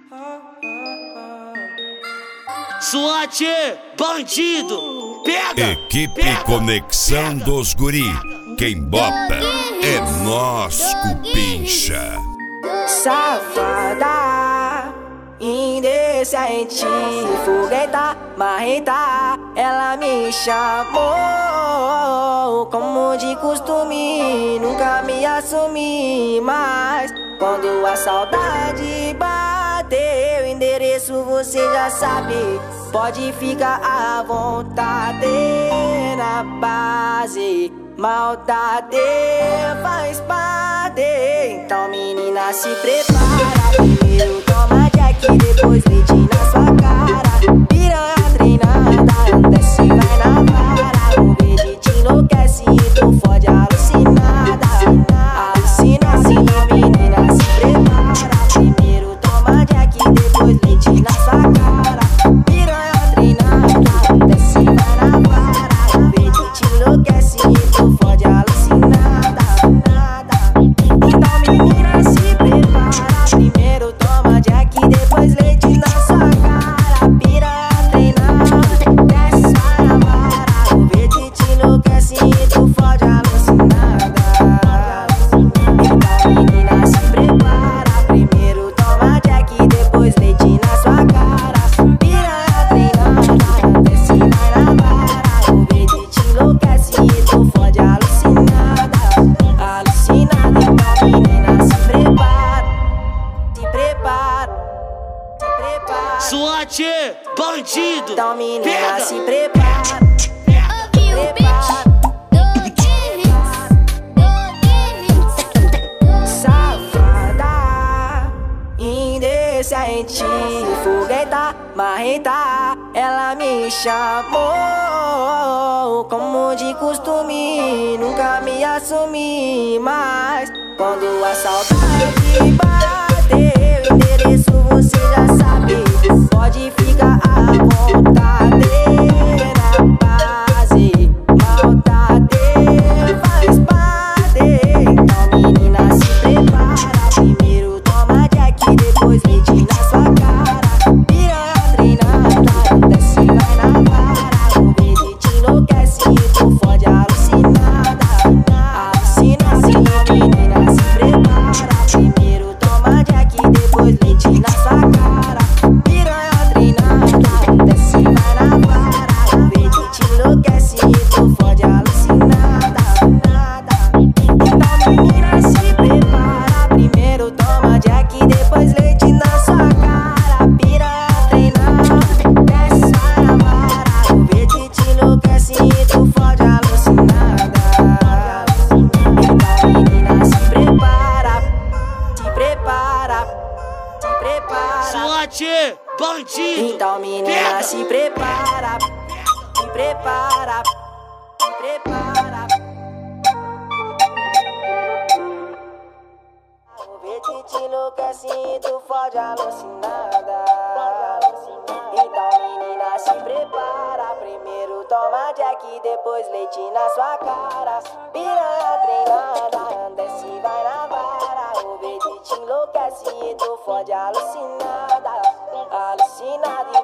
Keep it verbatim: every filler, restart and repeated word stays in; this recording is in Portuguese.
SWAT, bandido, pega! Equipe pega, Conexão pega. dos Guri. Quem bota é nós, cupincha. Safada, indecente, fogueta, marreta, ela me chamou. Como de costume, nunca me assumi, mas quando a saudade bateu, endereço você já sabe. Pode ficar à vontade na base. Maldade faz parte. Então menina se prepara. Primeiro toma Jack, depois leite na sua cara. Piranha treinada, desce e vai na vara. O verde te enlouquece e tu fode alucinada. Alucina assim, menina se prepara. Primeiro toma Jack, depois leite na sua cara. Piranha treinada, desce e vai na vara. O verde te enlouquece e tu fode alucinada. Então menina se prepara. Primeiro toma Jack, depois leite na sua cara. Piranha treinada, desce vai na vara. O verde te enlouquece e tu fode alucinada. Então menina se prepara. Primeiro toma Jack, depois leite na sua cara. Piranha treinada, desce vai na vara. O verde te enlouquece e tu fode alucinada. Alucinada, então menina se prepara. Se prepara, se prepara. SWAT, bandido, Então menina pega! se prepara. Ouvi o beat do Guerris, do Guerris. Safada, indecente, fogueta, marreta, ela me chamou. Como de costume, nunca me assumi, mas quando a saudade bateu, endereço você já sabe. Pode ficar à vontade na base. Maldade faz parte. Então menina se prepara. Primeiro toma Jack, depois leite na sua cara. Piranha treinada, desce vai na vara. O verde te enlouquece e tu fode alucinada. Alucina assim, menina se prepara. Primeiro toma Jack, depois leite na sua cara. Piranha treinada, desce vai na vara. O verde te enlouquece e tu fode alucinada. Então menina se prepara. Primeiro toma Jack, depois leite na sua cara. Piranha treinada, desce vai na vara. O verde te enlouquece e tu fode alucinada. Então menina se prepara. Se prepara, se prepara. SWAT, bandido, Então menina pega! se prepara. Se prepara, se prepara. O verde te enlouquece e tu fode alucinada. Então menina se prepara. Primeiro toma Jack, depois leite na sua cara. Piranha treinada, desce vai na vara. O verde te enlouquece e tu fode alucinada. Alucinada.